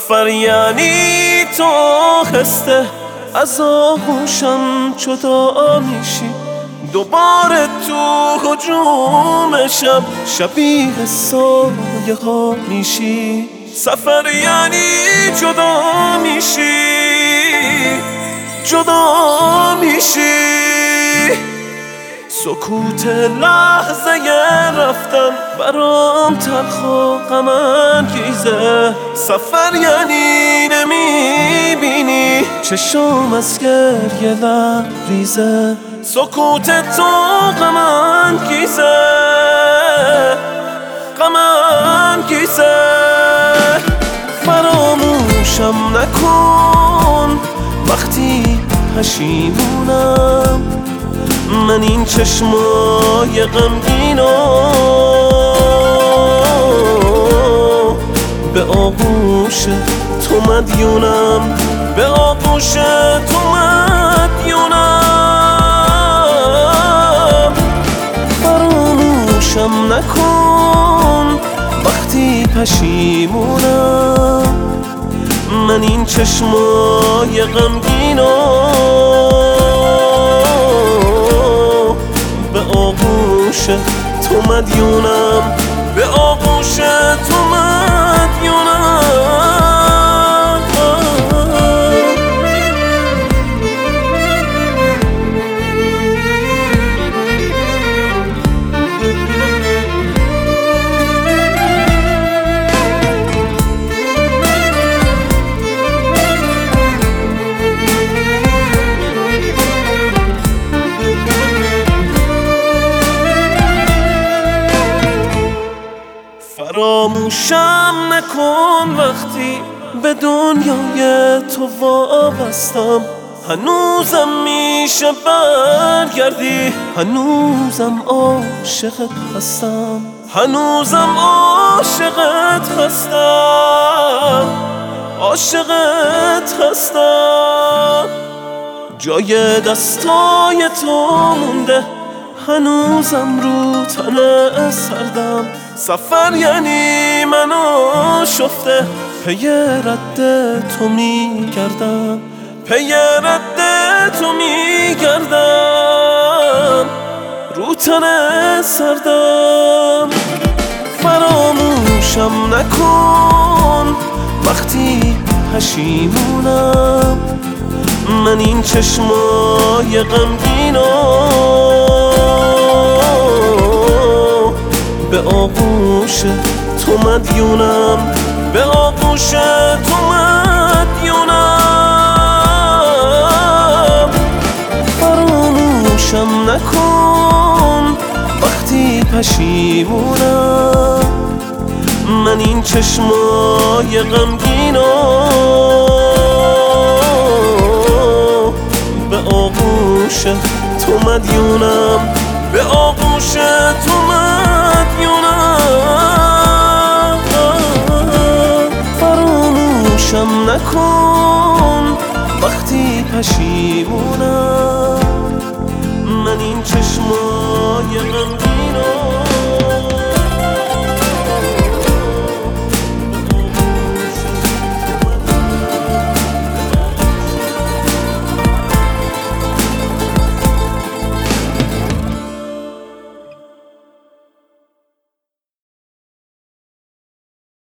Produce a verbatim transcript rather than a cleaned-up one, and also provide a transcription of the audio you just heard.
سفر یعنی تو آهسته از آغوشم جدا میشی، دوباره تو هجوم شب شبیه سایه ها میشی. سفر یعنی جدا میشی، جدا میشی. سکوت لحظه رفتن برام تلخ و غم انگیزه. سفر یعنی نمیبینی چشم از گریه لبریزه. سکوت تو غم انگیزه، غم انگیزه. فراموشم نکن وقتی پشیمونم، من این چشمای غمگینو به آغوش تو مدیونم، به آغوش تو مدیونم. فراموشم نکن وقتی پشیمونم، من این چشمای غمگینو به آغوش تو مدیونم، به آغوش تو مدیونم. فراموشم نکن وقتی به دنیای تو وابستم، هنوزم میشه برگردی، هنوزم عاشقت هستم، هنوزم عاشقت هستم، عاشقت هستم. جای دستای تو مونده، هنوزم رو تنه سردم. سفر یعنی منو شفته پی رد تو میگردم، پی رد تو میگردم، رو تنه سردم. فراموشم نکن وقتی پشیمونم، من این چشمای غمگینو به آغوش تو مدیونم، به آغوش تو مدیونم. فراموشم نکن وقتی پشیمونم، من این چشمای غمگینو به آغوش تو مدیونم، به آغوش تو مدیونم. فراموشم نکن وقتی پشیمونم، من این چشمای غمگینو